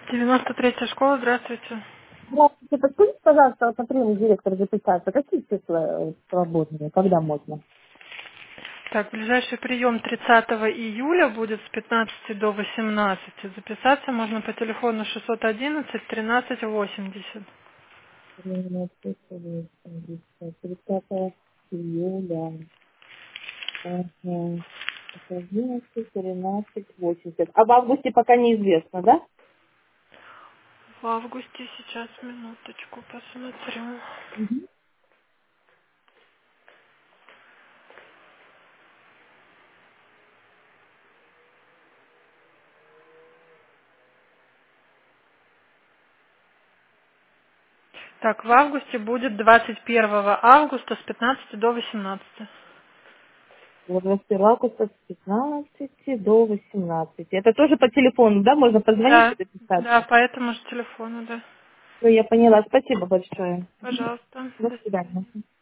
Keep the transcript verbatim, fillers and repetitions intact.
девяносто третья школа, здравствуйте. Здравствуйте, подскажите, пожалуйста, вот на прием директора записаться. Какие числа э, свободные? Когда можно? Так, ближайший прием тридцатого июля будет с пятнадцати до восемнадцати. Записаться можно по телефону шестьсот одиннадцать тринадцать восемьдесят. тридцатого июля. Ага. одиннадцать, тринадцать, восемьдесят. А в августе пока неизвестно, да? В августе сейчас, минуточку, посмотрю. Угу. Так, в августе будет двадцать первого августа с пятнадцати до восемнадцати. Вот двадцать первого августа с пятнадцати до восемнадцати. Это тоже по телефону, да? Можно позвонить Да, и записаться? да, по этому же телефону, да. Все, я поняла. Спасибо большое. Пожалуйста, До до свидания. свидания.